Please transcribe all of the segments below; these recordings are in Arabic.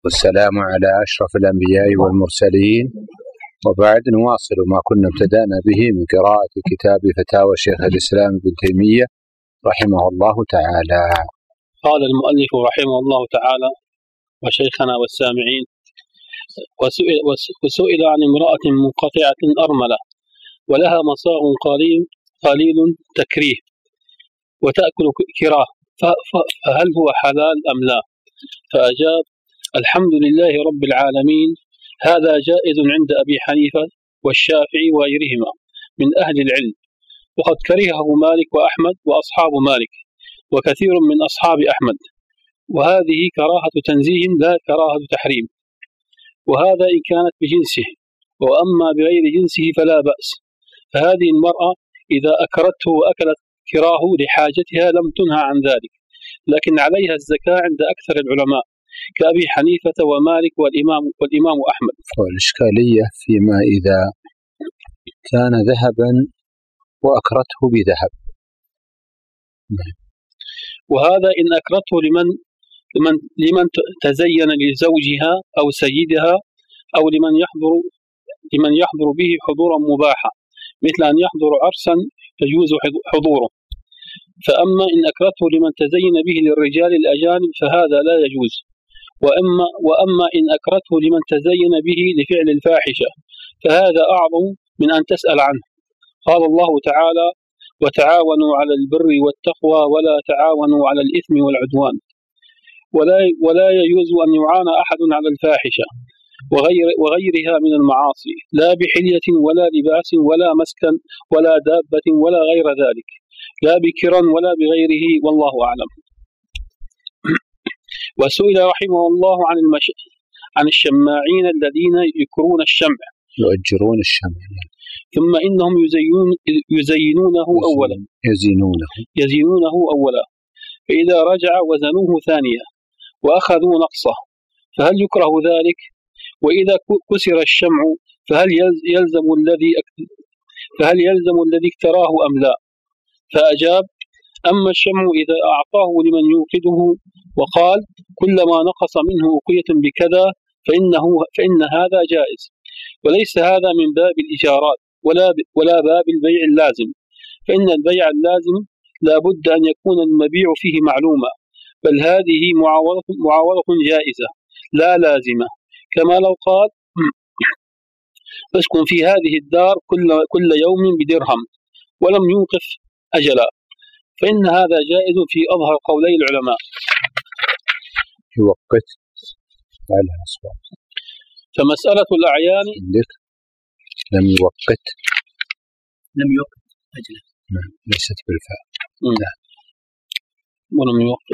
والسلام على أشرف الأنبياء والمرسلين. وبعد نواصل ما كنا ابتدأنا به من قراءة كتاب فتاوى شيخ الإسلام ابن تيمية رحمه الله تعالى. قال المؤلف رحمه الله تعالى وشيخنا والسامعين: وسئل عن امرأة منقطعة أرملة ولها مصاغ قليل تكريه وتأكل كراه، فهل هو حلال أم لا؟ فأجاب: الحمد لله رب العالمين، هذا جائز عند أبي حنيفة والشافعي وغيرهما من أهل العلم، وقد كرهه مالك وأحمد وأصحاب مالك وكثير من أصحاب أحمد، وهذه كراهة تنزيه لا كراهة تحريم، وهذا إن كانت بجنسه، وأما بغير جنسه فلا بأس. فهذه المرأة إذا أكرته وأكلت كراه لحاجتها لم تنهى عن ذلك، لكن عليها الزكاة عند أكثر العلماء كأبي حنيفة ومالك والإمام أحمد. والإشكالية فيما إذا كان ذهبا وأكرته بذهب، وهذا إن أكرته لمن تزين لزوجها أو سيدها أو لمن يحضر به حضورا مباحا، مثل أن يحضر عرسا يجوز حضوره. فأما إن أكرته لمن تزين به للرجال الأجانب فهذا لا يجوز. وأما إن أكرته لمن تزين به لفعل الفاحشة فهذا أعظم من أن تسأل عنه. قال الله تعالى: وتعاونوا على البر والتقوى ولا تعاونوا على الإثم والعدوان. ولا يجوز أن يعان أحد على الفاحشة وغيرها من المعاصي، لا بحلية ولا لباس ولا مسكن ولا دابة ولا غير ذلك، لا بكرا ولا بغيره، والله أعلم. وسئل رحمه الله عن الشماعين الذين يؤجرون الشمع ثم إنهم يزينونه أولا فإذا رجع وزنوه ثانية وأخذوا نقصه فهل يكره ذلك؟ وإذا كسر الشمع فهل يلزم الذي اكتراه أم لا؟ فأجاب: أما الشمع إذا أعطاه لمن يوقده وقال كلما نقص منه أوقية بكذا فإن هذا جائز، وليس هذا من باب الإجارات ولا باب البيع اللازم، فإن البيع اللازم لا بد أن يكون المبيع فيه معلومة، بل هذه معاوضة جائزة لا لازمة، كما لو قال اسكن في هذه الدار كل يوم بدرهم ولم يوقف أجلا، فإن هذا جائز في أظهر قولي العلماء. يوقت على أسباب. فمسألة الأعيان لم يوقت أجلا، ليست بالفعل. ولم يوقت.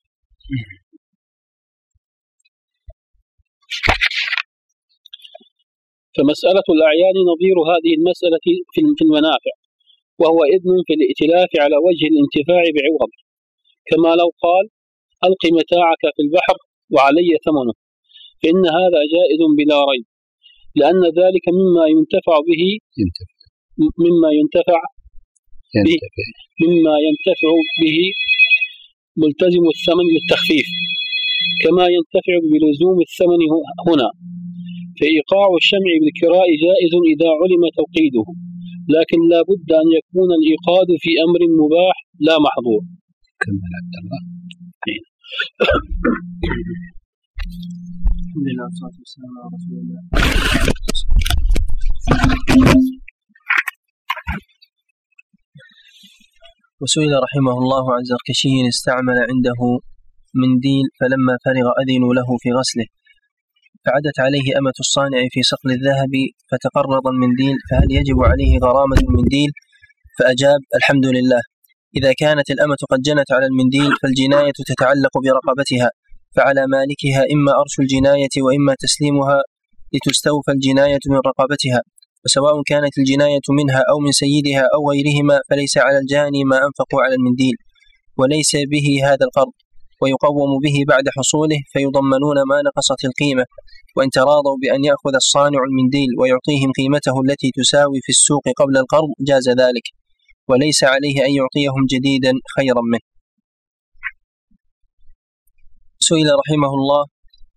فمسألة الأعيان نظير هذه المسألة في المنافع، وهو إذن في الائتلاف على وجه الانتفاع بعوض، كما لو قال ألق متاعك في البحر وعلي ثمنه، فإن هذا جائز بلا ريب، لأن ذلك مما ينتفع به ملتزم الثمن للتخفيف، كما ينتفع بلزوم الثمن هنا. فإيقاع الشمع بالكراء جائز إذا علم توقيده، لكن لا بد أن يكون الإيقاد في أمر مباح لا محظور. كمل عبد الله. الحمد لله والصلاة والسلام على رسول الله. وسئل رحمه الله عن زركشي استعمل عنده منديل، فلما فرغ أذنوا له في غسله، فعدت عليه أمة الصانع في صقل الذهب فتقرض المنديل، فهل يجب عليه غرامة المنديل؟ فأجاب: الحمد لله، إذا كانت الأمة قد جنت على المنديل فالجناية تتعلق برقبتها، فعلى مالكها إما أرش الجناية وإما تسليمها لتستوفى الجناية من رقبتها، وسواء كانت الجناية منها أو من سيدها أو غيرهما فليس على الجاني ما أنفقوا على المنديل، وليس به هذا القرض، ويقوم به بعد حصوله، فيضمنون ما نقصت القيمة، وإن تراضوا بأن يأخذ الصانع المنديل ويعطيهم قيمته التي تساوي في السوق قبل القرض جاز ذلك، وليس عليه أن يعطيهم جديدا خيرا منه. سئل رحمه الله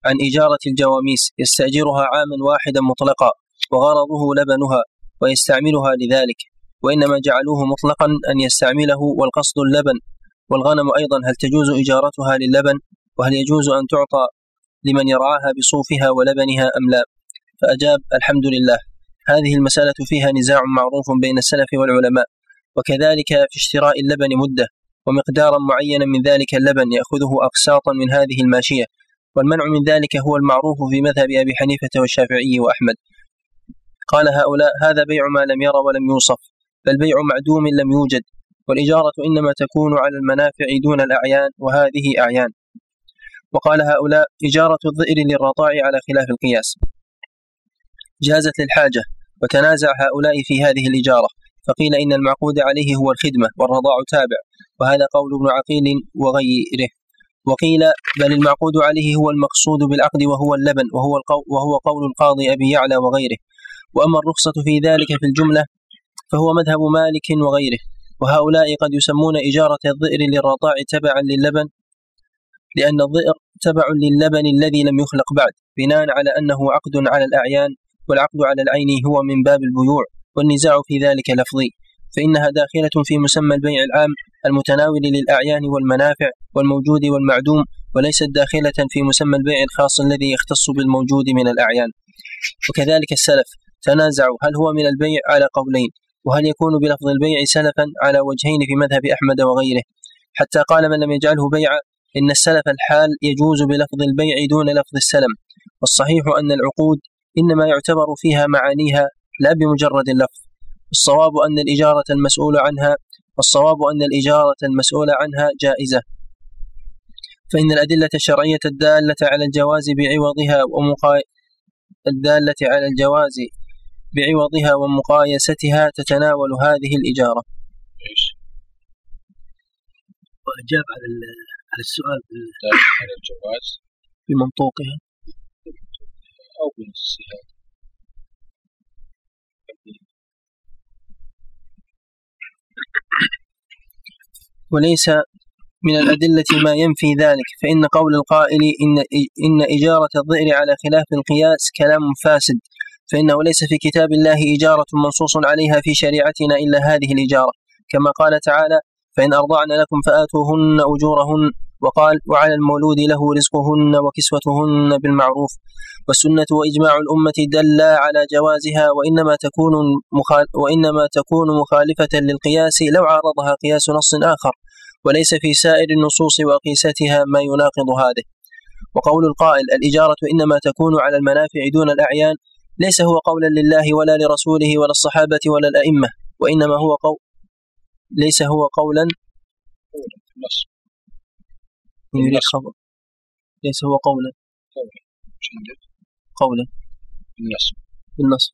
عن إجارة الجواميس يستأجرها عاما واحدا مطلقا وغرضه لبنها ويستعملها لذلك، وإنما جعلوه مطلقا أن يستعمله والقصد اللبن. والغنم أيضا هل تجوز إجارتها للبن؟ وهل يجوز أن تعطى لمن يرعاها بصوفها ولبنها أم لا؟ فأجاب: الحمد لله. هذه المسألة فيها نزاع معروف بين السلف والعلماء، وكذلك في اشتراء اللبن مدة ومقدارا معينا من ذلك اللبن يأخذه أقساطا من هذه الماشية، والمنع من ذلك هو المعروف في مذهب أبي حنيفة والشافعي وأحمد. قال هؤلاء: هذا بيع ما لم ير ولم يوصف، بل بيع معدوم لم يوجد، والإجارة إنما تكون على المنافع دون الأعيان، وهذه أعيان. وقال هؤلاء: إجارة الظئر للرضاع على خلاف القياس جازت للحاجة، وتنازع هؤلاء في هذه الإجارة، فقيل إن المعقود عليه هو الخدمة والرضاع تابع، وهذا قول ابن عقيل وغيره. وقيل بل المعقود عليه هو المقصود بالعقد وهو اللبن، وهو قول القاضي أبي يعلى وغيره. وأما الرخصة في ذلك في الجملة فهو مذهب مالك وغيره. وهؤلاء قد يسمون إجارة الظئر للرضاع تبعا للبن، لأن الظئر تبع للبن الذي لم يخلق بعد، بناء على أنه عقد على الأعيان، والعقد على العين هو من باب البيوع، والنزاع في ذلك لفظي، فإنها داخلة في مسمى البيع العام المتناول للأعيان والمنافع والموجود والمعدوم، وليست داخلة في مسمى البيع الخاص الذي يختص بالموجود من الأعيان. وكذلك السلف تنازعوا هل هو من البيع على قولين، وهل يكون بلفظ البيع سلفا على وجهين في مذهب أحمد وغيره، حتى قال من لم يجعله بيعا إن السلف الحال يجوز بلفظ البيع دون لفظ السلم. والصحيح أن العقود إنما يعتبر فيها معانيها لا بمجرد اللفظ. الصواب أن الإجارة المسؤول عنها جائزة، فإن الأدلة الشرعية الدالة على الجواز بعوضها ومقايستها تتناول هذه الإجارة. وأجاب على السؤال على الجواز بمنطوقها أو بنصها. وليس من الأدلة ما ينفي ذلك، فإن قول القائل إن إجارة الظئر على خلاف القياس كلام فاسد، فإنه ليس في كتاب الله إجارة منصوص عليها في شريعتنا إلا هذه الإجارة، كما قال تعالى: فإن أرضعن لكم فآتوهن أجورهن، وقال: وعلى المولود له رزقهن وكسوتهن بالمعروف. والسنة وإجماع الأمة دلا على جوازها، وإنما تكون مخالفة للقياس لو عارضها قياس نص آخر، وليس في سائر النصوص وقيستها ما يناقض هذه. وقول القائل الإجارة إنما تكون على المنافع دون الأعيان ليس هو قولا لله ولا لرسوله ولا الصحابة ولا الأئمة، وإنما هو ليس هو قولا يريد خبر، ليس هو قولا بالنص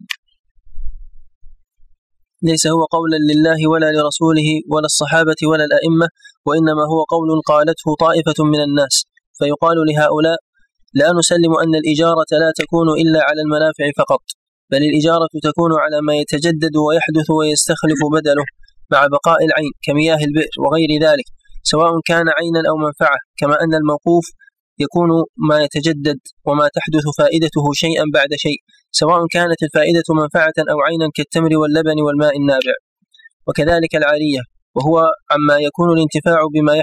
ليس هو قولا لله ولا لرسوله ولا الصحابة ولا الأئمة، وإنما هو قول قالته طائفة من الناس. فيقال لهؤلاء: لا نسلم أن الإجارة لا تكون إلا على المنافع فقط، بل الإجارة تكون على ما يتجدد ويحدث ويستخلف بدله مع بقاء العين كمياه البئر وغير ذلك، سواء كان عينا أو منفعة، كما أن الموقوف يكون ما يتجدد وما تحدث فائدته شيئا بعد شيء، سواء كانت الفائدة منفعة أو عينا كالتمر واللبن والماء النابع. وكذلك العارية، وهو عما يكون الانتفاع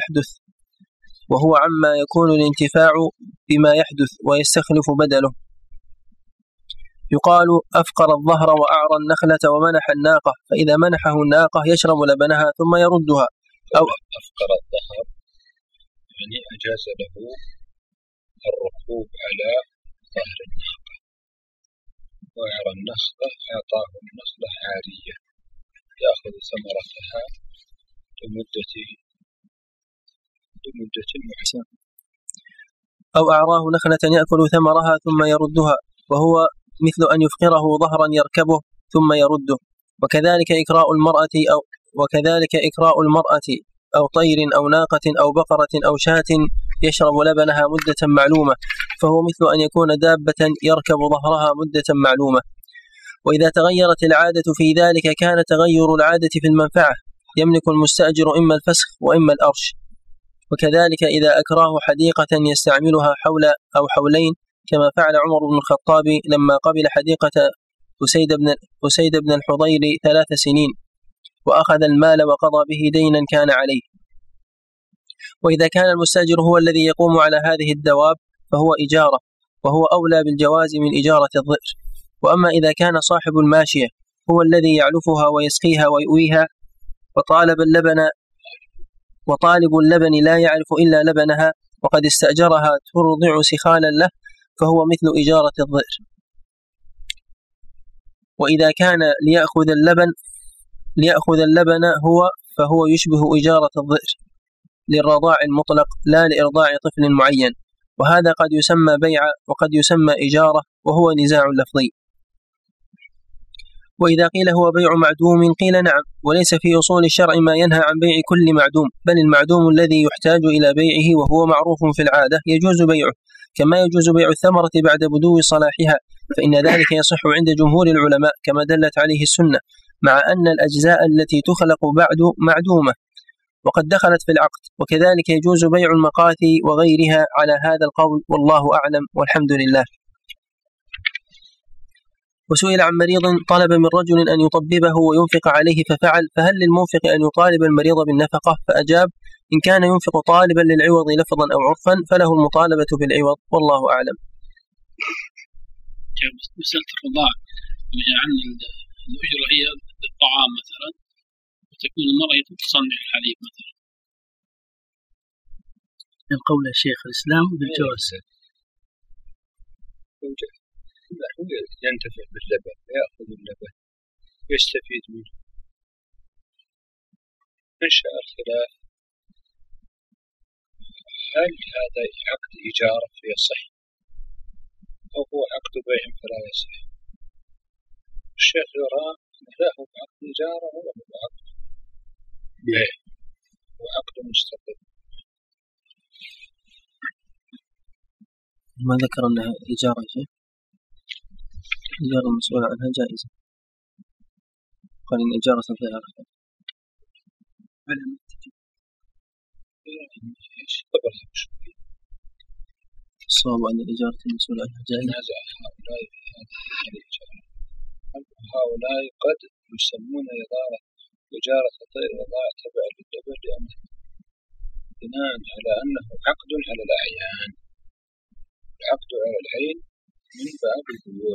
بما يحدث ويستخلف بدله. يقال: أفقر الظهر وأعرى النخلة ومنح الناقة، فإذا منحه الناقة يشرب لبنها ثم يردها. أو أفقر الظهر يعني أجاز له الركوب على ظهر الناقة، وأعرى النخلة أعطاه النخلة عارية يأخذ ثمرتها لمدة محسنة. أو أعراه نخلة يأكل ثمرها ثم يردها، وهو مثل أن يفقره ظهرا يركبه ثم يرده. وكذلك إكراء المرأة أو طير أو ناقة أو بقرة أو شاة يشرب لبنها مدة معلومة، فهو مثل أن يكون دابة يركب ظهرها مدة معلومة. وإذا تغيرت العادة في ذلك كان تغير العادة في المنفعة، يملك المستأجر إما الفسخ وإما الأرش. وكذلك إذا أكراه حديقة يستعملها حول أو حولين كما فعل عمر بن الخطاب لما قبل حديقة أسيد بن الحضير 3 سنين وأخذ المال وقضى به دينا كان عليه. وإذا كان المستأجر هو الذي يقوم على هذه الدواب فهو إجارة، وهو أولى بالجواز من إجارة الظئر. وأما إذا كان صاحب الماشية هو الذي يعلفها ويسقيها ويؤويها وطالب اللبن لا يعرف إلا لبنها وقد استأجرها ترضع سخالا له فهو مثل إجارة الظئر. وإذا كان ليأخذ اللبن فهو يشبه إجارة الظئر للرضاع المطلق لا لإرضاع طفل معين، وهذا قد يسمى بيع وقد يسمى إجارة وهو نزاع لفظي. وإذا قيل هو بيع معدوم قيل نعم، وليس في أصول الشرع ما ينهى عن بيع كل معدوم، بل المعدوم الذي يحتاج إلى بيعه وهو معروف في العادة يجوز بيعه، كما يجوز بيع الثمرة بعد بدو صلاحها، فإن ذلك يصح عند جمهور العلماء كما دلت عليه السنة، مع أن الأجزاء التي تخلق بعد معدومة وقد دخلت في العقد. وكذلك يجوز بيع المقاثي وغيرها على هذا القول، والله أعلم والحمد لله. وسئل عن مريض طلب من رجل أن يطببه وينفق عليه ففعل، فهل للمنفق أن يطالب المريض بالنفقة؟ فأجاب: إن كان ينفق طالبا للعوض لفظا أو عرفا فله المطالبة بالعوض، والله أعلم. مسألة الرضاع وجعلنا الأجرة هي الطعام مثلا، وتكون المرأة تصنع الحليب مثلا. القول يا شيخ الإسلام بالجواز. ينتفع باللبن، يأخذ اللبن ويستفيد منه. انشأ الخلاف هل هذا عقد إجارة فيصح أو هو عقد بيع فلا يصح؟ الشيخ يرى لا هو عقد إجارة ولا هو عقد بيع، هو عقد مستقل. ما ذكر أنها إجارة شيء؟ إجارة المسؤول عنها جائزة، قال إن إجارة الظهر الصواب أن الإجارة المسؤول عنها جائزة. هؤلاء قد يسمون إجارة الطير رضاعة تبع للدبر لأنه بناء على أنه عقد على الأعيان، العقد على العين من باب البيوع.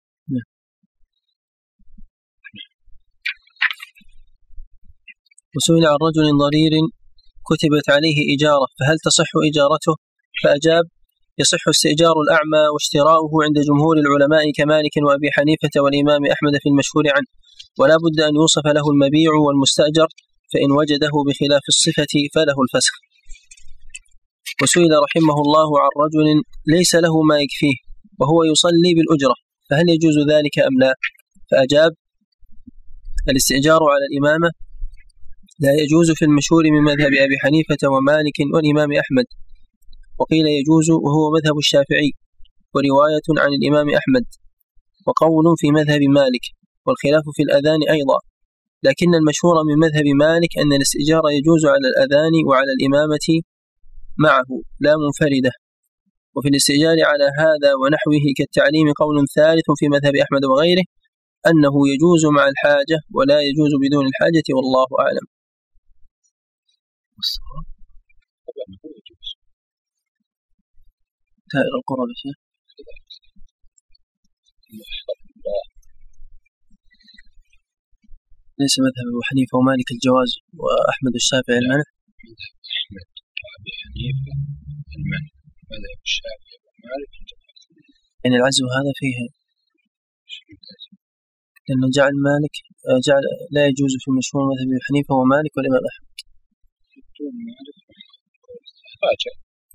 وسئل عن رجل ضرير كتبت عليه إجارة فهل تصح إجارته؟ فأجاب: يصح استئجار الأعمى واشتراؤه عند جمهور العلماء كمالك وأبي حنيفة والإمام أحمد في المشهور عنه، ولا بد أن يوصف له المبيع والمستأجر، فإن وجده بخلاف الصفة فله الفسخ. وسئل رحمه الله عن رجل ليس له ما يكفيه وهو يصلي بالأجرة فهل يجوز ذلك أم لا؟ فأجاب: الاستئجار على الإمامة لا يجوز في المشهور من مذهب أبي حنيفة ومالك والإمام أحمد، وقيل يجوز وهو مذهب الشافعي ورواية عن الإمام أحمد، وقول في مذهب مالك، والخلاف في الأذان أيضا، لكن المشهور من مذهب مالك أن الاستئجار يجوز على الأذان وعلى الإمامة معه لا منفردة. وفي الاستئجار على هذا ونحوه كالتعليم قول ثالث في مذهب أحمد وغيره أنه يجوز مع الحاجة ولا يجوز بدون الحاجة، والله أعلم. سائر القرى بشيء ليس مذهب أبو حنيفة ومالك الجواز وأحمد الشافعي المنع. أحمد وأبي حنيفة المنع، مذهب الشافعي ومالك الجواز. يعني العزو هذا فيه لأنه جعل مالك لا يجوز في مشهور مذهب أبي حنيفة ومالك والإمام أحمد. راجع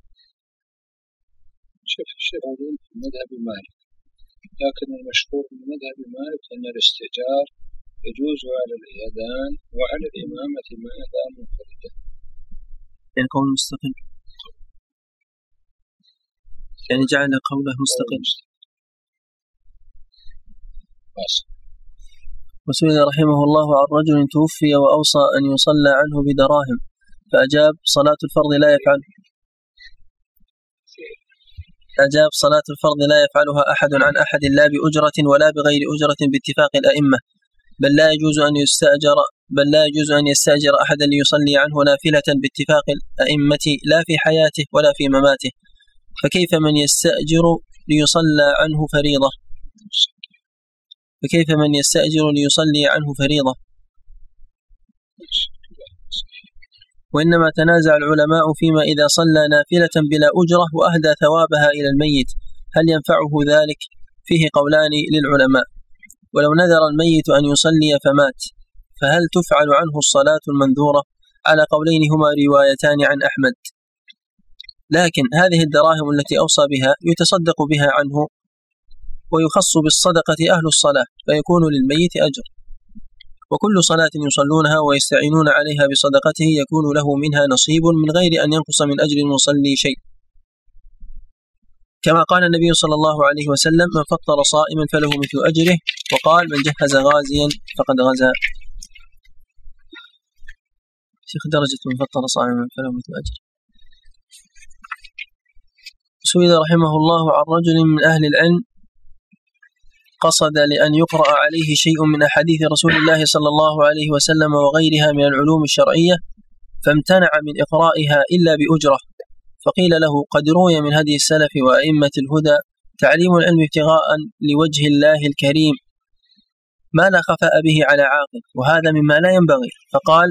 شوف الشرعين في مذهب مالك، لكن المشهور من مذهب مالك أن الاستئجار يجوز على الأذان وعلى الإمامة ما أذان منفردة. يعني قول مستقل، يعني جعل قوله مستقل. وسئل رحمه الله عن رجل توفي وأوصى أن يصلى عنه بدراهم فأجاب: صلاة الفرض لا يفعل. أجاب: صلاة الفرض لا يفعلها أحد عن أحد لا بأجرة ولا بغير أجرة باتفاق الأئمة، بل لا يجوز أن يستأجر أحدا ليصلي عنه نافلة باتفاق الأئمة لا في حياته ولا في مماته، فكيف من يستأجر ليصلي عنه فريضة؟ وإنما تنازع العلماء فيما إذا صلى نافلة بلا أجرة وأهدى ثوابها إلى الميت هل ينفعه ذلك؟ فيه قولان للعلماء. ولو نذر الميت أن يصلي فمات فهل تفعل عنه الصلاة المنذورة؟ على قولين هما روايتان عن أحمد، لكن هذه الدراهم التي أوصى بها يتصدق بها عنه ويخص بالصدقة أهل الصلاة فيكون للميت أجر، وكل صلاة يصلونها ويستعينون عليها بصدقته يكون له منها نصيب من غير أن ينقص من أجر المصلي شيء، كما قال النبي صلى الله عليه وسلم: من فطر صائما فله مثل أجره، وقال: من جهز غازيا فقد غزا. شيخ درجة من فطر صائما فله مثل أجره. سئل رحمه الله عن رجل من أهل العلم قصد لأن يقرأ عليه شيء من أحاديث رسول الله صلى الله عليه وسلم وغيرها من العلوم الشرعية فامتنع من إقرائها إلا بأجرة، فقيل له: قد روي من هدي السلف وأئمة الهدى تعليم العلم ابتغاء لوجه الله الكريم ما لا خفاء به على عاقل، وهذا مما لا ينبغي، فقال: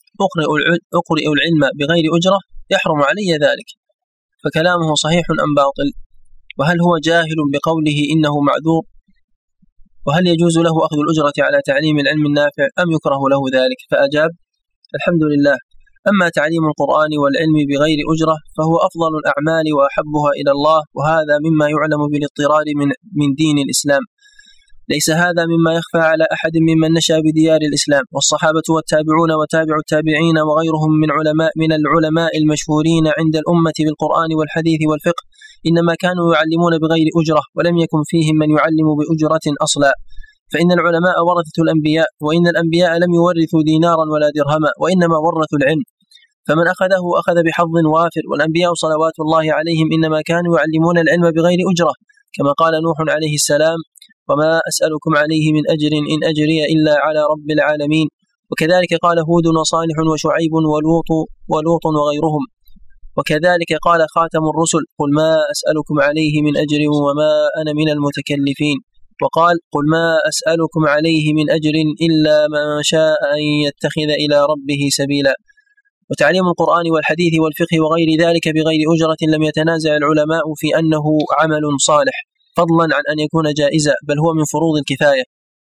أقرئ العلم بغير أجرة يحرم علي ذلك، فكلامه صحيح أم باطل؟ وهل هو جاهل بقوله إنه معذور؟ وهل يجوز له أخذ الأجرة على تعليم العلم النافع أم يكره له ذلك؟ فأجاب: الحمد لله، أما تعليم القرآن والعلم بغير أجرة فهو أفضل الأعمال وأحبها إلى الله، وهذا مما يعلم بالاضطرار من دين الإسلام، ليس هذا مما يخفى على أحد ممن نشأ بديار الإسلام، والصحابة والتابعون وتابع التابعين وغيرهم من العلماء المشهورين عند الأمة بالقرآن والحديث والفقه إنما كانوا يعلمون بغير أجرة، ولم يكن فيهم من يعلم بأجرة أصلا، فإن العلماء ورثة الأنبياء، وإن الأنبياء لم يورثوا دينارا ولا درهما، وإنما ورثوا العلم، فمن أخذه أخذ بحظ وافر، والأنبياء صلوات الله عليهم إنما كانوا يعلمون العلم بغير أجرة، كما قال نوح عليه السلام: وما أسألكم عليه من أجر إن أجري إلا على رب العالمين، وكذلك قال هود وصالح وشعيب ولوط وغيرهم، وكذلك قال خاتم الرسل: قل ما أسألكم عليه من أجر وما أنا من المتكلفين، وقال: قل ما أسألكم عليه من أجر إلا من شاء أن يتخذ إلى ربه سبيلا. وتعليم القرآن والحديث والفقه وغير ذلك بغير أجرة لم يتنازع العلماء في أنه عمل صالح، فضلا عن أن يكون جائزا، بل هو من فروض الكفاية،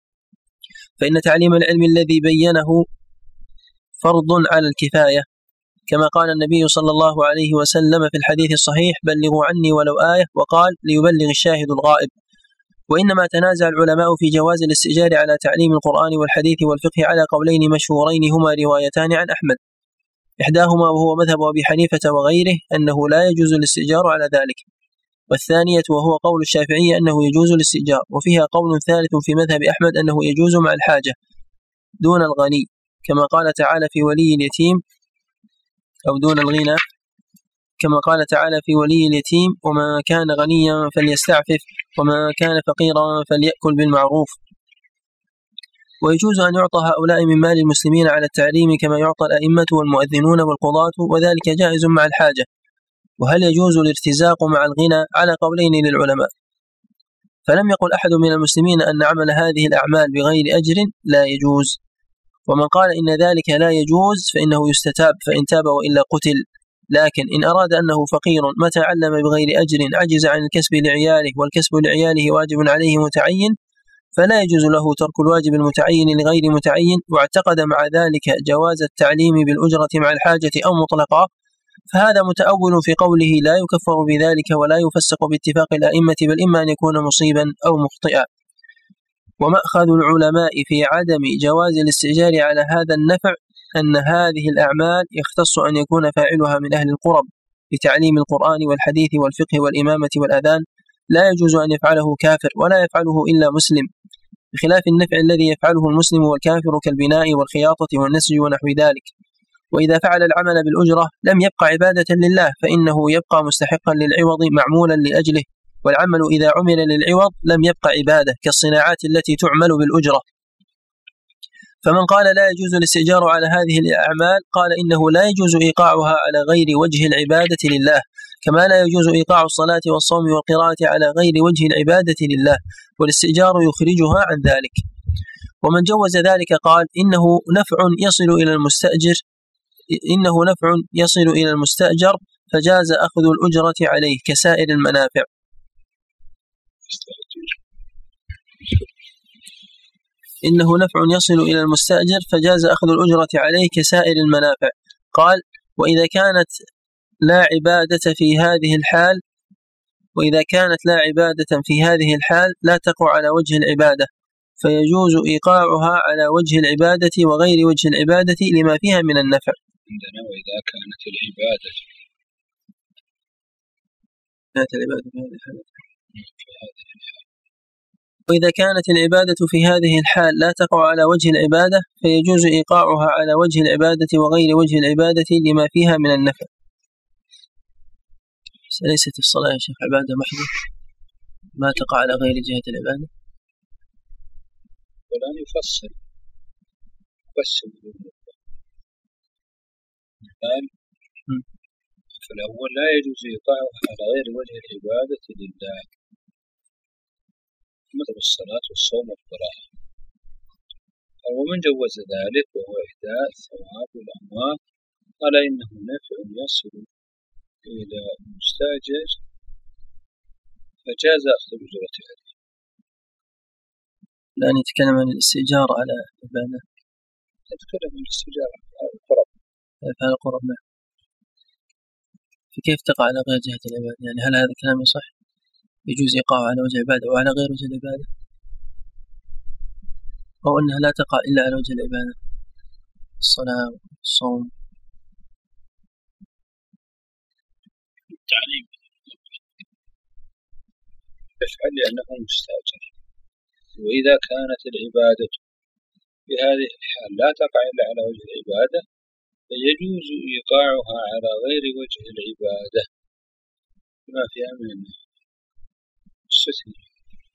فإن تعليم العلم الذي بينه فرض على الكفاية، كما قال النبي صلى الله عليه وسلم في الحديث الصحيح: بلغوا عني ولو آية، وقال: ليبلغ الشاهد الغائب. وإنما تنازع العلماء في جواز الاستئجار على تعليم القرآن والحديث والفقه على قولين مشهورين هما روايتان عن أحمد، إحداهما وهو مذهب أبي حنيفة وغيره أنه لا يجوز الاستئجار على ذلك، والثانية وهو قول الشافعي أنه يجوز الاستئجار، وفيها قول ثالث في مذهب أحمد أنه يجوز مع الحاجة دون الغني، كما قال تعالى في ولي اليتيم، أو دون الغنى، كما قال تعالى في ولي اليتيم: وما كان غنيا فليستعفف وما كان فقيرا فليأكل بالمعروف. ويجوز أن يعطى هؤلاء من مال المسلمين على التعليم كما يعطى الأئمة والمؤذنون والقضاة، وذلك جائز مع الحاجة. وهل يجوز الارتزاق مع الغنى؟ على قولين للعلماء، فلم يقل أحد من المسلمين أن عمل هذه الأعمال بغير أجر لا يجوز، ومن قال إن ذلك لا يجوز فإنه يستتاب، فإن تاب وإلا قتل. لكن إن أراد أنه فقير متى علم بغير أجر عجز عن الكسب لعياله، والكسب لعياله واجب عليه متعين، فلا يجوز له ترك الواجب المتعين لغير متعين، واعتقد مع ذلك جواز التعليم بالأجرة مع الحاجة أو مطلقة، فهذا متأول في قوله لا يكفر بذلك ولا يفسق باتفاق الأئمة، بل إما أن يكون مصيبا أو مخطئا. ومأخذ العلماء في عدم جواز الاستئجار على هذا النفع أن هذه الأعمال يختص أن يكون فاعلها من أهل القرب بتعليم القرآن والحديث والفقه والإمامة والأذان، لا يجوز أن يفعله كافر ولا يفعله إلا مسلم، بخلاف النفع الذي يفعله المسلم والكافر كالبناء والخياطة والنسج ونحو ذلك. وإذا فعل العمل بالأجرة لم يبقى عبادة لله، فإنه يبقى مستحقا للعوض معمولا لأجله، والعمل إذا عمل للعوض لم يبقى عبادة، كالصناعات التي تعمل بالأجرة. فمن قال لا يجوز الاستئجار على هذه الأعمال قال إنه لا يجوز إيقاعها على غير وجه العبادة لله، كما لا يجوز إيقاع الصلاة والصوم والقراءة على غير وجه العبادة لله، والاستئجار يخرجها عن ذلك. ومن جوز ذلك قال إنه نفع يصل إلى المستأجر فجاز أخذ الأجرة عليه كسائر المنافع. إنه نفع يصل إلى المستأجر فجاز أخذ الأجرة عليه كسائر المنافع. قال وإذا كانت لا عبادة في هذه الحال لا تقع على وجه العبادة، فيجوز إيقاعها على وجه العبادة وغير وجه العبادة لما فيها من النفع. عندنا وإذا كانت العبادة وإذا كانت العبادة في هذه الحال لا تقع على وجه العبادة فيجوز إيقاعها على وجه العبادة وغير وجه العبادة لما فيها من النفع. ليست الصلاة يا شيخ عبادة محضة ما تقع على غير جهة العبادة؟ ولا يفصل بس قال فالأول لا يجوز إيقاعها على غير وجه العبادة لله، مثل الصلاة والصوم والقراءة. ومن جوز ذلك وهو إهداء الثواب والأموال قال إنه نفع يصل إلى المستأجر فجاز أخذ الأجرة عليه. لا نتكلم عن الاستئجار على العبادة، نتكلم عن الاستئجار على القرب. على القرب نعم. فكيف تقع على غير جهة العبادة؟ يعني هل هذا الكلام يصح؟ يجوز إيقاعه على وجه العبادة وعلى غير وجه العبادة، أو أنها لا تقع إلا على وجه العبادة، الصلاة والصوم التعليم يفعل لأنه مستأجر. وإذا كانت العبادة في هذه الحال لا تقع إلا على وجه العبادة فيجوز إيقاعها على غير وجه العبادة بما فيها من الستر.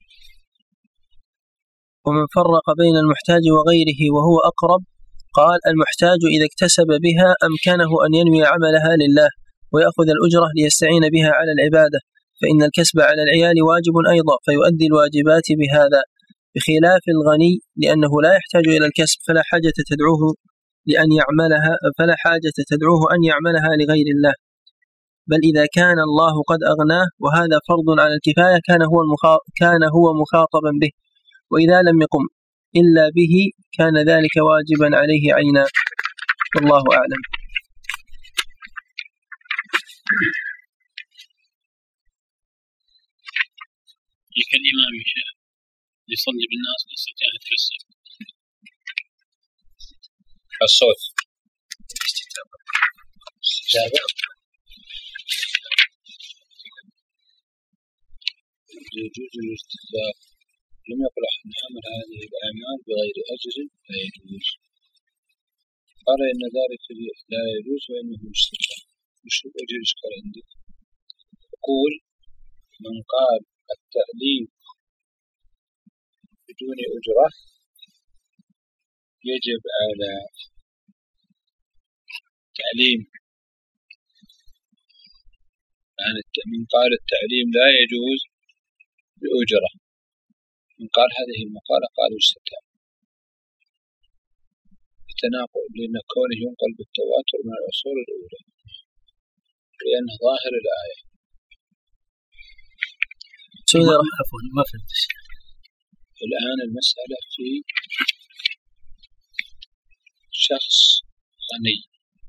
ومن فرق بين المحتاج وغيره وهو أقرب قال المحتاج إذا اكتسب بها أمكنه أن ينوي عملها لله ويأخذ الأجرة ليستعين بها على العبادة، فإن الكسب على العيال واجب أيضا فيؤدي الواجبات بهذا، بخلاف الغني لأنه لا يحتاج إلى الكسب فلا حاجة تدعوه أن يعملها لغير الله. بل إذا كان الله قد أغناه وهذا فرض على الكفاية كان هو مخاطبا به، وإذا لم يقم إلا به كان ذلك واجبا عليه عينا، والله أعلم. الإمام يصلي بالناس يستطيع أن يتكسب الصوت يجوز الاستخدام. لم يقل أحد عمل هذه الأعمال بغير أجر لا يجوز، قال إن ذلك لا يجوز وإنه مستحب. مش الأجر إشكال عندك؟ يقول من قال التعليم بدون أجرة يجب على تعليم، يعني من قال التعليم لا يجوز بأجرة، من قال هذه المقالة قال يستتاب التناقض، لأن كونه ينقل بالتواتر من الأصول الأولى لأنه ظاهر الآية. ما فهمت الآن المسألة في شخص غني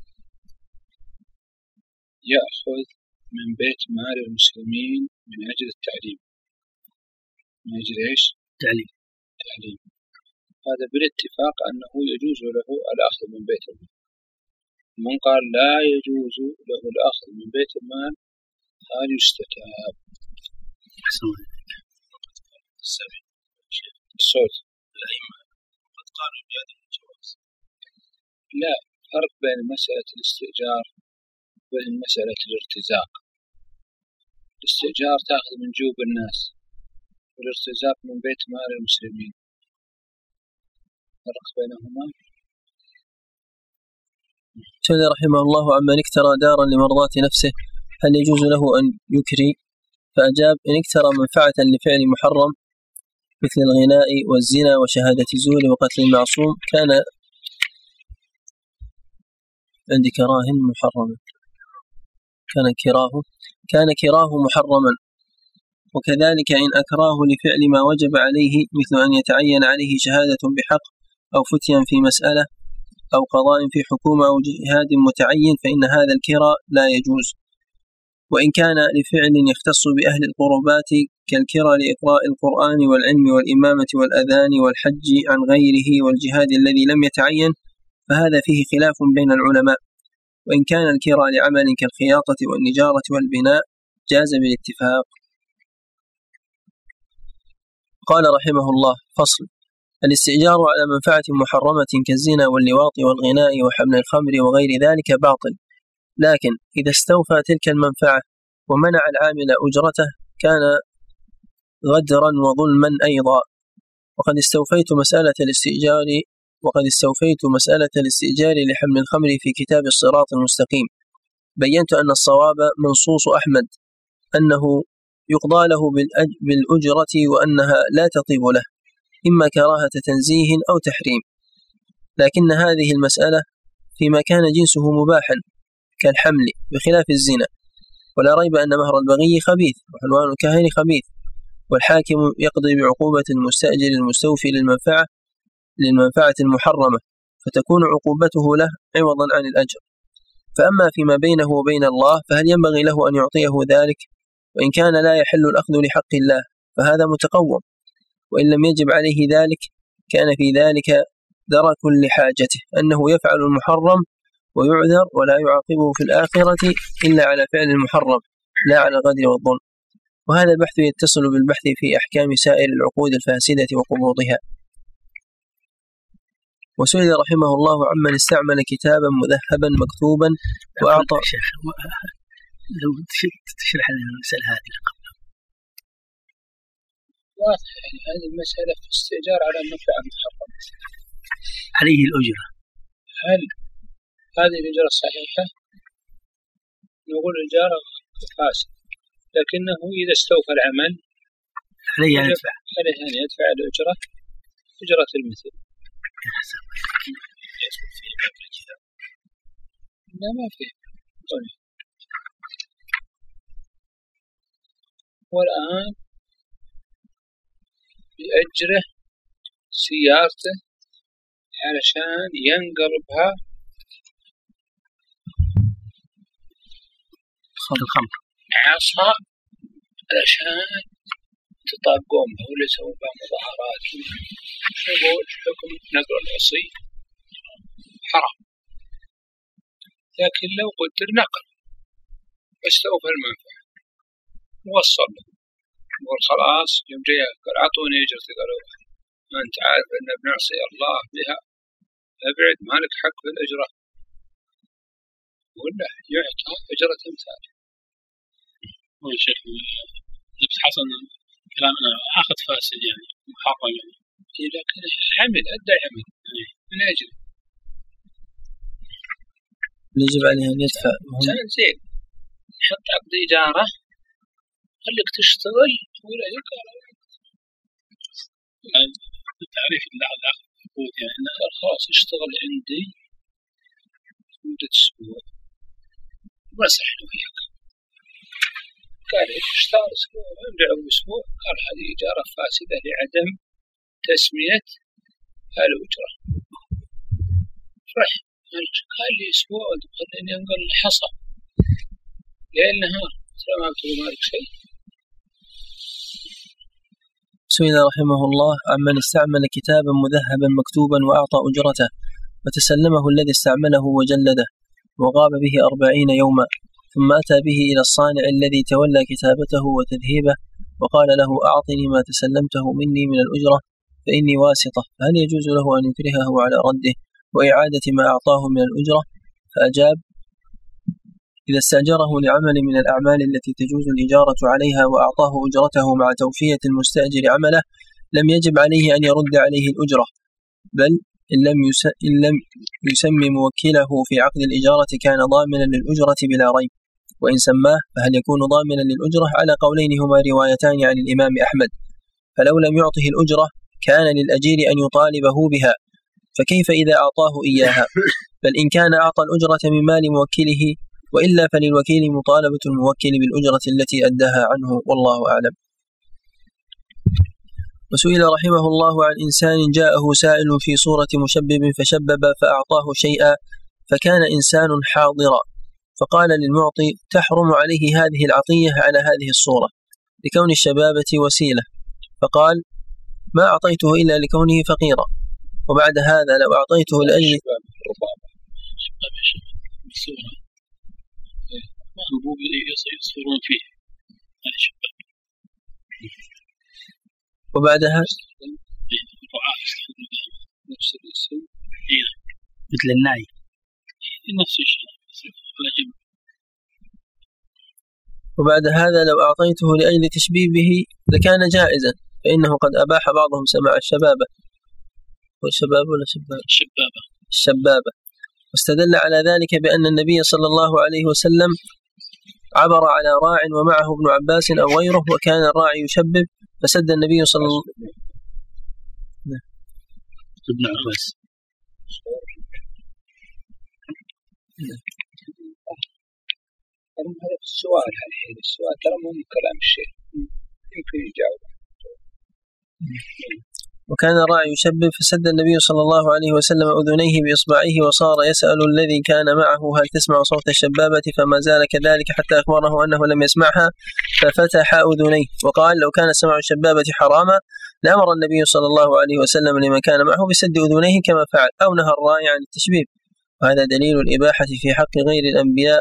يأخذ من بيت مال المسلمين من أجل التعليم، من أجل إيش؟ تعليم. هذا بالاتفاق أنه يجوز له الأخذ من بيت المال. من قال لا يجوز له الأخذ من بيت المال هل يستتاب؟ الصوت. الأئمة قد قالوا بهذا الجواز. لا، فرق بين مسألة الاستئجار وبين مسألة الارتزاق. الاستئجار تأخذ من جوب الناس، والارتزاق من بيت مال المسلمين. فرق بينهما. سئل رحمه الله عمن اكترى دارا لمرضاة نفسه هل يجوز له أن يكري؟ فأجاب: إن اكترى منفعة لفعل محرم مثل الغناء والزنا وشهادة الزور وقتل المعصوم عندي كراه محرما كان كراه محرما. وكذلك إن أكراه لفعل ما وجب عليه مثل أن يتعين عليه شهادة بحق أو فتيا في مسألة أو قضاء في حكومة أو جهاد متعين فإن هذا الكراء لا يجوز. وإن كان لفعل يختص بأهل القربات كالكراء لإقراء القرآن والعلم والإمامة والأذان والحج عن غيره والجهاد الذي لم يتعين فهذا فيه خلاف بين العلماء. وإن كان الكراء لعمل كالخياطة والنجارة والبناء جاز بالاتفاق. قال رحمه الله: فصل: الاستئجار على منفعة محرمة كالزنا واللواط والغناء وحمل الخمر وغير ذلك باطل، لكن إذا استوفى تلك المنفعة ومنع العامل أجرته كان غدرا وظلما أيضا. وقد استوفيت مسألة الاستئجار لحمل الخمر في كتاب الصراط المستقيم. بينت أن الصواب منصوص أحمد أنه يقضى له بالأجرة وأنها لا تطيب له إما كراهة تنزيه أو تحريم، لكن هذه المسألة فيما كان جنسه مباحا كالحمل بخلاف الزنا. ولا ريب أن مهر البغي خبيث وحلوان الكاهن خبيث، والحاكم يقضي بعقوبة المستأجر المستوفي للمنفعة المحرمة فتكون عقوبته له عوضا عن الأجر. فأما فيما بينه وبين الله فهل ينبغي له أن يعطيه ذلك؟ وإن كان لا يحل الأخذ لحق الله فهذا متقوم، وإن لم يجب عليه ذلك كان في ذلك درك لحاجته أنه يفعل المحرم ويعذر ولا يعاقبه في الآخرة إلا على فعل المحرم لا على الغدر والظلم. وهذا البحث يتصل بالبحث في أحكام سائر العقود الفاسدة وقبوضها. وسئل رحمه الله عمن استعمل كتابا مذهبا مكتوبا وأعطى. لو تشرح لنا المسألة هذه قبل. واضح يعني هذه المسألة في استئجار على منفعة محرمة عليه الأجرة. هل هذه الإجارة صحيحة؟ نقول الإجارة فاسد، لكنه إذا استوفى العمل عليه أن يدفع الأجرة أجرة المثل. لا ما فيه. والآن يأجره سيارته علشان ينقلبها الخمر عصا علشان تطاقون بها ولا يسوون بها مظاهرات. نقول حكم نقل العصي حرام، لكن لو قدر نقل واستوفى المنفعة ووصل له يقول خلاص يوم جاء قال أعطوني أجرتي، قالوا ما أنت عارف أن بنعصي الله بها أبعد ما لك حق في الأجرة، ولا يعطى أجرة مثال. يا شيخ بس حصل كلامنا أخذ فاسد يعني محرم يعني، لكن عمل أدى عمل من أجل يجب عليه أن يدفع. زين نحط عقد إجارة خليك تشتغل ولا يقال التعريف الأخذ يعني خلاص اشتغل عندي مدة أسبوع ومسحنا وياك، قال اشتغل أسبوع ورجعوا أسبوع، قال هذه إجارة فاسدة لعدم تسمية الأجرة. فرح قال لي أسبوع وخليني أنقل الحصى ليل نهار ما بتقول مالك شيء. سئل رحمه الله عمن استعمل كتابا مذهبا مكتوبا وأعطى أجرته وتسلمه الذي استعمله وجلده وغاب به 40 يوما، ثم أتى به إلى الصانع الذي تولى كتابته وتذهيبه وقال له أعطني ما تسلمته مني من الأجرة فإني واسطة، فهل يجوز له أن يكرهه على رده وإعادة ما أعطاه من الأجرة؟ فأجاب: إذا استأجره لعمل من الأعمال التي تجوز الإجارة عليها وأعطاه أجرته مع توفية المستأجر عمله لم يجب عليه أن يرد عليه الأجرة، بل إن لم يسمي موكله في عقد الإجارة كان ضامنا للأجرة بلا ريب، وإن سماه فهل يكون ضامنا للأجرة؟ على قولين هما روايتان عن الإمام أحمد، فلو لم يعطه الأجرة كان للأجير أن يطالبه بها، فكيف إذا أعطاه إياها؟ بل إن كان أعطى الأجرة من مال موكله، وإلا فللوكيل مطالبة الموكل بالأجرة التي أداها عنه، والله أعلم. وسئل رحمه الله عن إنسان جاءه سائل في صورة مشبب فشبب فأعطاه شيئا، فكان إنسان حاضرا، فقال للمعطي: تحرم عليه هذه العطية على هذه الصورة لكون الشبابة وسيلة، فقال: ما أعطيته إلا لكونه فقيرا، وبعد هذا لو أعطيته لأجل وبعدها مثل الناي نفس الشيء. وبعد هذا لو أعطيته لأجل تشبيبه لكان جائزا، فإنه قد أباح بعضهم سماع الشبابة الشبابة، واستدل على ذلك بأن النبي صلى الله عليه وسلم عبر على راع ومعه ابن عباس أو غيره، وكان الراعي يشبب فسد النبي صلى الله عليه وسلم ابن عباس. هذا السؤال الحين السؤال ترى مو من كلام الشيخ، يمكن يجاوب. وكان الراعي يشبب فسد النبي صلى الله عليه وسلم أذنيه بإصبعه، وصار يسأل الذي كان معه: هل تسمع صوت الشبابة؟ فما زال كذلك حتى أخبره أنه لم يسمعها، ففتح أذنيه وقال: لو كان سمع الشبابة حراما لأمر النبي صلى الله عليه وسلم لمن كان معه بسد أذنيه كما فعل، أو نهى الراعي عن التشبيب، وهذا دليل الإباحة في حق غير الأنبياء.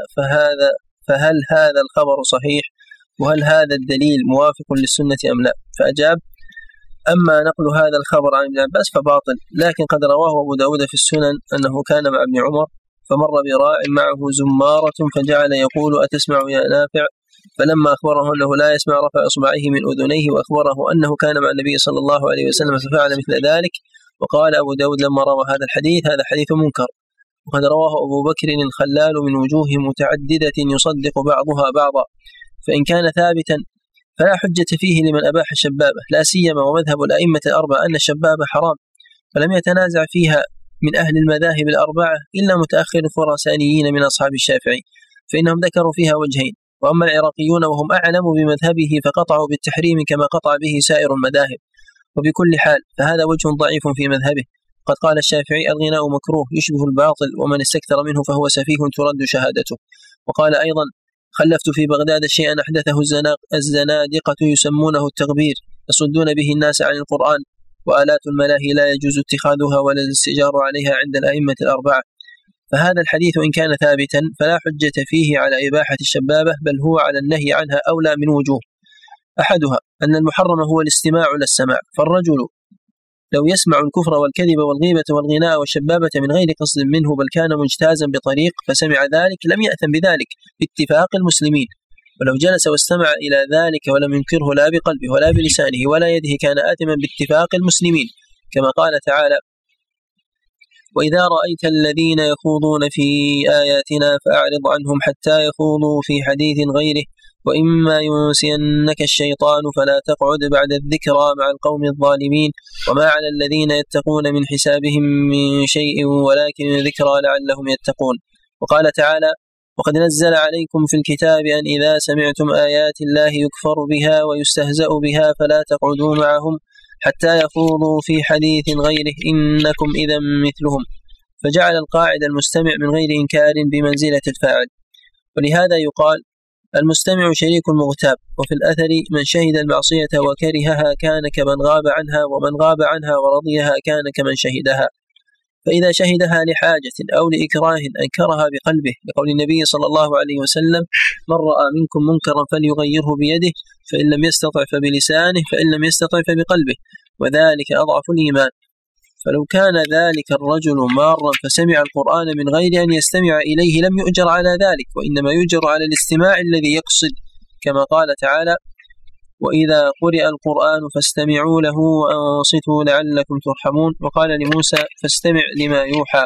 فهل هذا الخبر صحيح؟ وهل هذا الدليل موافق للسنة أم لا؟ فأجاب: أما نقل هذا الخبر عن ابن عباس فباطل، لكن قد رواه أبو داود في السنن أنه كان مع ابن عمر فمر براع معه زمارة فجعل يقول: أتسمع يا نافع؟ فلما أخبره أنه لا يسمع رفع إصبعيه من أذنيه، وأخبره أنه كان مع النبي صلى الله عليه وسلم ففعل مثل ذلك. وقال أبو داود لما روى هذا الحديث: هذا حديث منكر، وقد رواه أبو بكر الخلال من وجوه متعددة يصدق بعضها بعضا، فإن كان ثابتا فلا حجة فيه لمن أباح الشبابة، لا سيما ومذهب الأئمة الأربعة أن الشبابة حرام، فلم يتنازع فيها من أهل المذاهب الأربعة إلا متأخر الخراسانيين من أصحاب الشافعي، فإنهم ذكروا فيها وجهين، وأما العراقيون وهم أعلم بمذهبه فقطعوا بالتحريم كما قطع به سائر المذاهب. وبكل حال فهذا وجه ضعيف في مذهبه، قد قال الشافعي: الغناء مكروه يشبه الباطل، ومن استكثر منه فهو سفيه ترد شهادته. وقال أيضا: خلفت في بغداد شيئا أحدثه الزنادقة يسمونه التغبير، يصدون به الناس عن القرآن، وآلات الملاهي لا يجوز اتخاذها ولا الاستئجار عليها عند الأئمة الأربعة. فهذا الحديث إن كان ثابتا فلا حجة فيه على إباحة الشبابة، بل هو على النهي عنها أولى من وجوه. أحدها أن المحرم هو الاستماع لا السماع، فالرجل لو يسمع الكفر والكذب والغيبة والغناء والشبابة من غير قصد منه بل كان مجتازا بطريق فسمع ذلك لم يأثم بذلك باتفاق المسلمين، ولو جلس واستمع إلى ذلك ولم ينكره لا بقلبه ولا بلسانه ولا يده كان آثما باتفاق المسلمين، كما قال تعالى: وإذا رأيت الذين يخوضون في آياتنا فأعرض عنهم حتى يخوضوا في حديث غيره، وإما ينسينك الشيطان فلا تقعد بعد الذكرى مع القوم الظالمين، وما على الذين يتقون من حسابهم من شيء ولكن ذكرى لعلهم يتقون. وقال تعالى: وقد نزل عليكم في الكتاب أن إذا سمعتم آيات الله يكفر بها ويستهزأ بها فلا تقعدوا معهم حتى يخوضوا في حديث غيره إنكم إذا مثلهم، فجعل القاعد المستمع من غير إنكار بمنزلة الفاعل. ولهذا يقال: المستمع شريك المغتاب. وفي الأثر: من شهد المعصية وكرهها كان كمن غاب عنها، ومن غاب عنها ورضيها كان كمن شهدها. فإذا شهدها لحاجة أو لإكراه أنكرها بقلبه، لقول النبي صلى الله عليه وسلم: من رأى منكم منكرا فليغيره بيده، فإن لم يستطع فبلسانه، فإن لم يستطع فبقلبه، وذلك أضعف الإيمان. فلو كان ذلك الرجل مارا فسمع القرآن من غير أن يستمع إليه لم يؤجر على ذلك، وإنما يؤجر على الاستماع الذي يقصد، كما قال تعالى: وإذا قرئ القرآن فاستمعوا له وأنصتوا لعلكم ترحمون. وقال لموسى: فاستمع لما يوحى.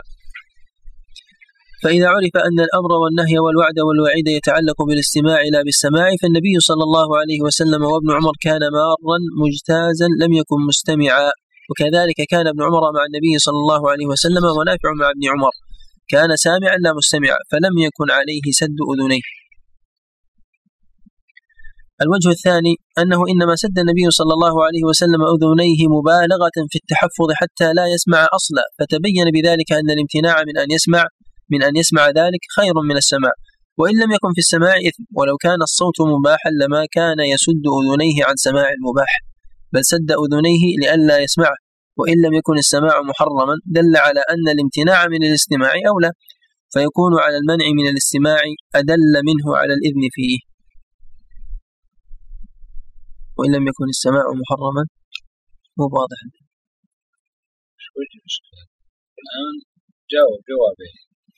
فإذا عرف أن الأمر والنهي والوعد والوعيد يتعلق بالاستماع لا بالسماع، فالنبي صلى الله عليه وسلم وابن عمر كان مارا مجتازا لم يكن مستمعا، وكذلك كان ابن عمر مع النبي صلى الله عليه وسلم، ونافع مع ابن عمر كان سامعا لا مستمعا، فلم يكن عليه سد أذنيه. الوجه الثاني أنه إنما سد النبي صلى الله عليه وسلم أذنيه مبالغة في التحفظ حتى لا يسمع أصلا، فتبين بذلك أن الامتناع من أن يسمع ذلك خير من السماع، وإن لم يكن في السماع إثم، ولو كان الصوت مباحا لما كان يسد أذنيه عن سماع المباح، بل سد أذنيه لئلا يسمعه، وإن لم يكن السماع محرما دل على أن الامتناع من الاستماع أولى، فيكون على المنع من الاستماع أدل منه على الإذن فيه، وإن لم يكن السماع محرما مو واضح. الآن جوابين.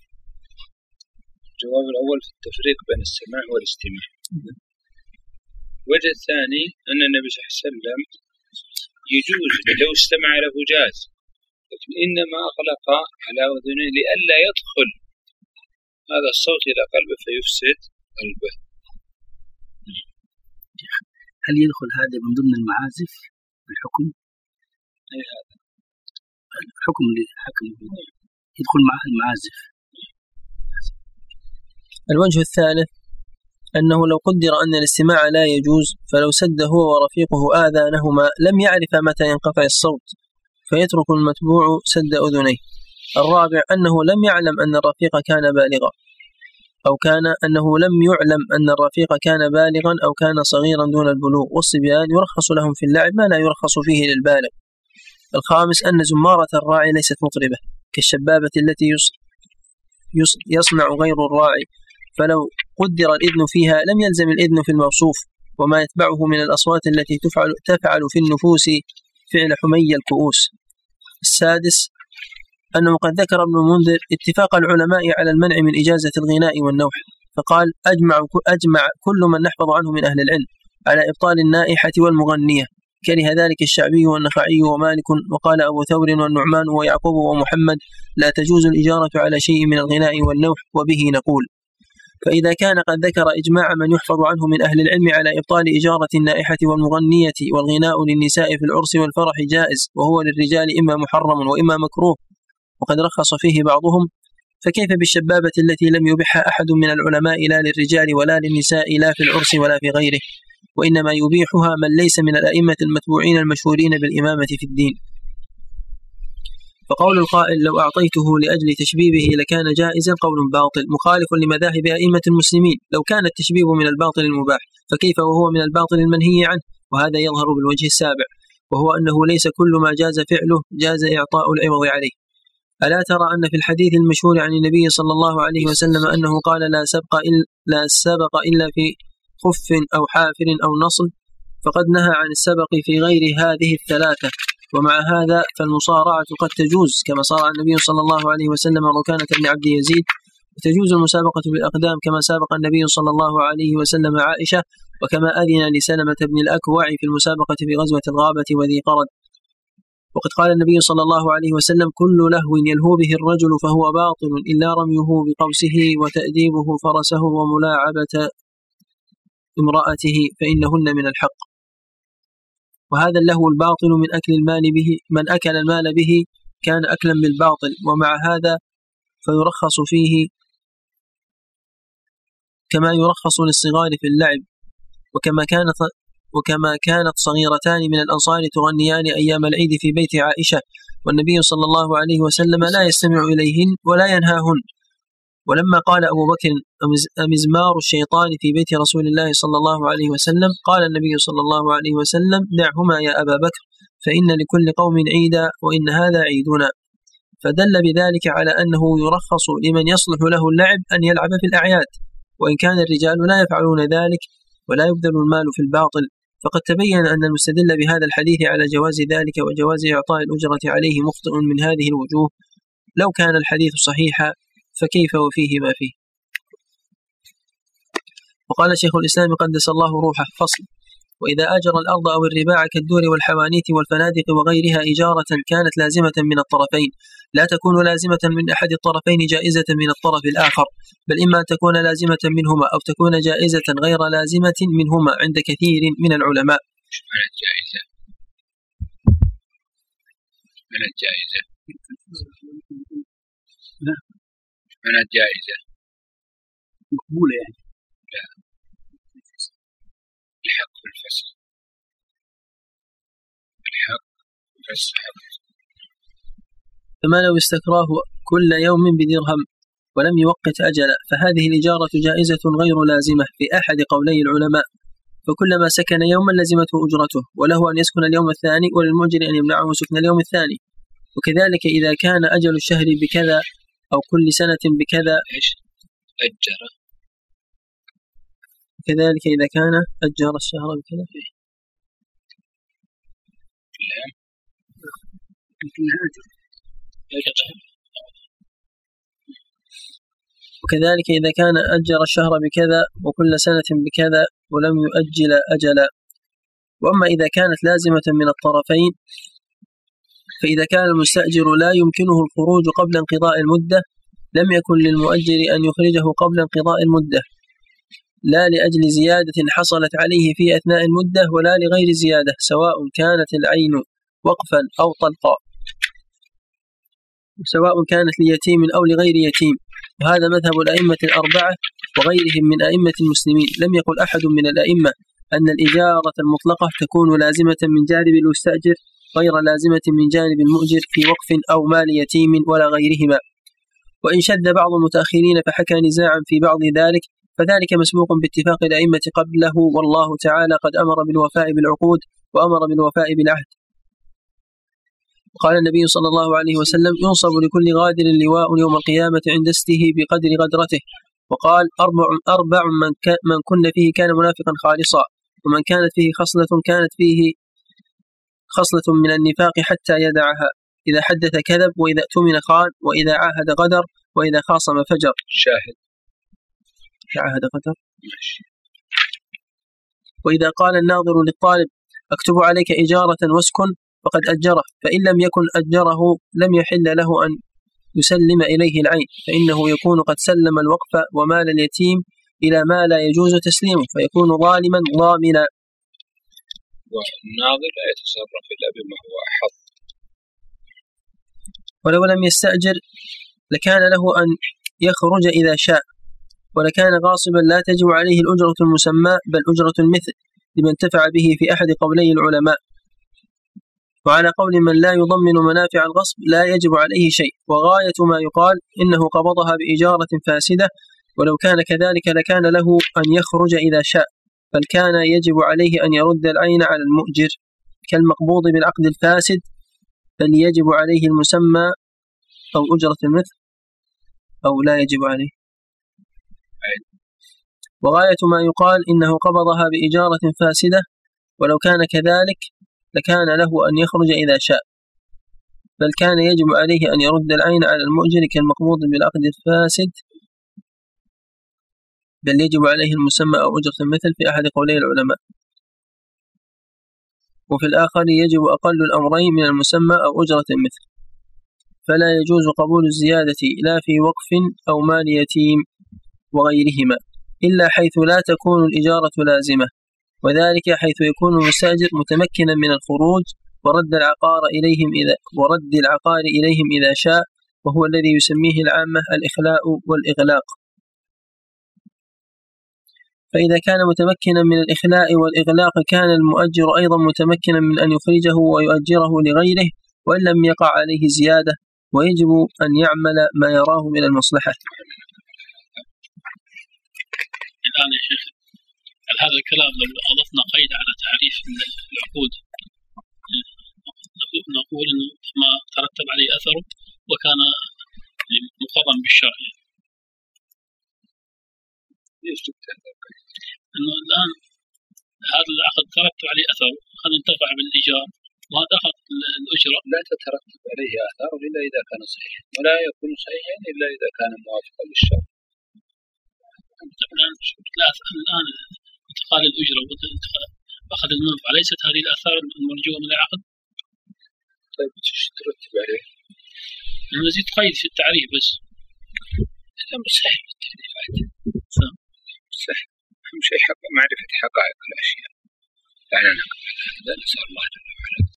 الجواب الأول في التفريق بين السماع والاستماع. الوجه الثاني أن النبي صلى الله عليه وسلم يجوز لو استمع له جاز، لكن إنما أغلق على أذنه لئلا يدخل هذا الصوت إلى قلبه فيفسد قلبه. هل يدخل هذا من ضمن المعازف بالحكم؟ أي هذا الحكم اللي حكم يدخل معه المعازف. الوجه الثالث أنه لو قدر أن الاستماع لا يجوز، فلو سد هو ورفيقه آذانهما لم يعرف متى ينقطع الصوت، فيترك المتبوع سد أذنيه. الرابع أنه لم يعلم أن الرفيق كان بالغا، أو كان أنه لم يعلم أن الرفيق كان بالغا أو كان صغيرا دون البلوغ، والصبيان يرخص لهم في اللعب ما لا يرخص فيه للبالغ. الخامس أن زمارة الراعي ليست مطربة كالشبابة التي يصنع غير الراعي، فلو قدر الإذن فيها لم يلزم الإذن في الموصوف وما يتبعه من الأصوات التي تفعل في النفوس فعل حمي الكؤوس. السادس أنه قد ذكر ابن المنذر اتفاق العلماء على المنع من إجازة الغناء والنوح، فقال: أجمع كل من نحفظ عنه من أهل العلم على إبطال النائحة والمغنية، كره ذلك الشعبي والنخعي ومالك، وقال أبو ثور والنعمان ويعقوب ومحمد: لا تجوز الإجارة على شيء من الغناء والنوح، وبه نقول. فإذا كان قد ذكر إجماع من يحفظ عنه من أهل العلم على إبطال إجارة النائحة والمغنية، والغناء للنساء في العرس والفرح جائز، وهو للرجال إما محرم وإما مكروه وقد رخص فيه بعضهم، فكيف بالشبابة التي لم يبحها أحد من العلماء لا للرجال ولا للنساء لا في العرس ولا في غيره، وإنما يبيحها من ليس من الأئمة المتبوعين المشهورين بالإمامة في الدين. فقول القائل: لو أعطيته لأجل تشبيبه لكان جائزا، قول باطل مخالف لمذاهب أئمة المسلمين، لو كان التشبيب من الباطل المباح فكيف وهو من الباطل المنهي عنه؟ وهذا يظهر بالوجه السابع، وهو أنه ليس كل ما جاز فعله جاز إعطاء العوض عليه. ألا ترى أن في الحديث المشهور عن النبي صلى الله عليه وسلم أنه قال: لا سبق إلا في خف أو حافر أو نصل، فقد نهى عن السبق في غير هذه الثلاثة. ومع هذا فالمصارعة قد تجوز كما صارع النبي صلى الله عليه وسلم ركانة بن عبد يزيد، وتجوز المسابقة بالأقدام كما سابق النبي صلى الله عليه وسلم عائشة، وكما أذن لسلمة بن الأكوع في المسابقة في غزوة الغابة وذي قرد. وقد قال النبي صلى الله عليه وسلم: كل لهو يلهو به الرجل فهو باطل إلا رميه بقوسه وتأديبه فرسه وملاعبة امرأته فإنهن من الحق. وهذا اللهو الباطل من أكل المال به، من أكل المال به كان أكلا بالباطل، ومع هذا فيرخص فيه كما يرخص للصغار في اللعب. وكما كانت صغيرتان من الأنصار تغنيان أيام العيد في بيت عائشة، والنبي صلى الله عليه وسلم لا يستمع إليهن ولا ينهاهن. ولما قال أبو بكر: أمزمار الشيطان في بيت رسول الله صلى الله عليه وسلم، قال النبي صلى الله عليه وسلم: دعهما يا أبا بكر، فإن لكل قوم عيدا وإن هذا عيدنا. فدل بذلك على أنه يرخص لمن يصلح له اللعب أن يلعب في الأعياد، وإن كان الرجال لا يفعلون ذلك ولا يبذل المال في الباطل، فقد تبين أن المستدل بهذا الحديث على جواز ذلك وجواز إعطاء الأجرة عليه مخطئ من هذه الوجوه. لو كان الحديث صحيحا فكيف وفيه ما فيه. وقال شيخ الإسلام قدس الله روحه: فصل: وإذا أجر الأرض أو الرباع كالدور والحوانيت والفنادق وغيرها إجارة كانت لازمة من الطرفين، لا تكون لازمة من أحد الطرفين جائزة من الطرف الآخر، بل إما أن تكون لازمة منهما أو تكون جائزة غير لازمة منهما عند كثير من العلماء. من الجائزة مقبولة يعني. لا، الحق في الفسخ، الحق في السحب. فما لو استكراه كل يوم بدرهم ولم يوقت أجلا، فهذه الإجارة جائزة غير لازمة في أحد قولي العلماء، فكلما سكن يوما لزمته أجرته، وله أن يسكن اليوم الثاني، وللمؤجر أن يمنعه سكن اليوم الثاني. وكذلك إذا كان أجل الشهر بكذا أو كل سنة بكذا أجر. كذلك إذا كان أجر الشهر بكذا وكذلك إذا كان أجر الشهر بكذا وكل سنة بكذا ولم يؤجل أجلا. وأما إذا كانت لازمة من الطرفين، فإذا كان المستأجر لا يمكنه الخروج قبل انقضاء المدة، لم يكن للمؤجر أن يخرجه قبل انقضاء المدة، لا لأجل زيادة حصلت عليه في أثناء المدة ولا لغير زيادة، سواء كانت العين وقفا أو طلقا، سواء كانت ليتيم أو لغير يتيم. وهذا مذهب الأئمة الأربعة وغيرهم من أئمة المسلمين. لم يقل أحد من الأئمة أن الإجارة المطلقة تكون لازمة من جانب المستأجر غير لازمة من جانب المؤجر في وقف أو مال يتيم ولا غيرهما. وإن شد بعض المتأخرين فحكى نزاعا في بعض ذلك، فذلك مسبوق باتفاق الأئمة قبله، والله تعالى قد أمر بالوفاء بالعقود وأمر بالوفاء بالعهد. قال النبي صلى الله عليه وسلم: ينصب لكل غادر لواء يوم القيامة عند استه بقدر غدرته. وقال: أربع من كن فيه كان منافقا خالصا، ومن كانت فيه كانت فيه خصلة من النفاق حتى يدعها: إذا حدث كذب، وإذا اؤتمن خان، وإذا عاهد غدر، وإذا خاصم فجر. شاهد عاهد غدر. وإذا قال الناظر للطالب: أكتب عليك إجارة واسكن، فقد أجره، فإن لم يكن أجره لم يحل له أن يسلم إليه العين، فإنه يكون قد سلم الوقف ومال اليتيم إلى ما لا يجوز تسليمه، فيكون ظالما ضامنا. والناظر لا يتصرف إلا بما هو أحق. ولو لم يستأجر لكان له أن يخرج إذا شاء، ولكان غاصبا لا تجب عليه الأجرة المسمى بل أجرة المثل لمن انتفع به في أحد قولي العلماء. وعلى قول من لا يضمن منافع الغصب لا يجب عليه شيء، وغاية ما يقال إنه قبضها بإجارة فاسدة، ولو كان كذلك لكان له أن يخرج إذا شاء، بل كان يجب عليه أن يرد العين على المؤجر كالمقبوض بالعقد الفاسد، بل يجب عليه المسمى أو أجرة المثل أو لا يجب عليه. وغاية ما يقال إنه قبضها بإجارة فاسدة، ولو كان كذلك لكان له أن يخرج إذا شاء، بل كان يجب عليه أن يرد العين على المؤجر كالمقبوض بالعقد الفاسد، بل يجب عليه المسمى أو أجرة المثل في أحد قولي العلماء. وفي الآخر يجب أقل الأمرين من المسمى أو أجرة المثل، فلا يجوز قبول الزيادة لا في وقف أو مال يتيم وغيرهما، إلا حيث لا تكون الإجارة لازمة، وذلك حيث يكون المستأجر متمكنا من الخروج ورد العقار إليهم إذا شاء، وهو الذي يسميه العامة الإخلاء والإغلاق. فإذا كان متمكنا من الإخلاء والإغلاق كان المؤجر أيضا متمكنا من أن يخرجه ويؤجره لغيره، وإن لم يقع عليه زيادة، ويجب أن يعمل ما يراه من المصلحة. الآن يا شيخ، هذا الكلام لو أضفنا قيد على تعريف العقود نقول أنه ما ترتب عليه أثره وكان مقرن بالشرع. ليش أنه الآن هذا العقد ترتب عليه بالإيجار وهذا أخذ الأجرة لا تترتب عليه آثار إلا إذا كان صحيحا، ولا يكون صحيحا إلا إذا كان موافقا للشرع. الآن انتقال الأجرة وأخذ المنفعة ليست هذه الآثار المرجوة من العقد؟ طيب ايش ترتب عليه؟ المزيد قيد في التعريف بس. لا مش صحيح التعريفات. صحيح. أهم شيء معرفة حقائق الأشياء. لا نسأل الله جل وعلا.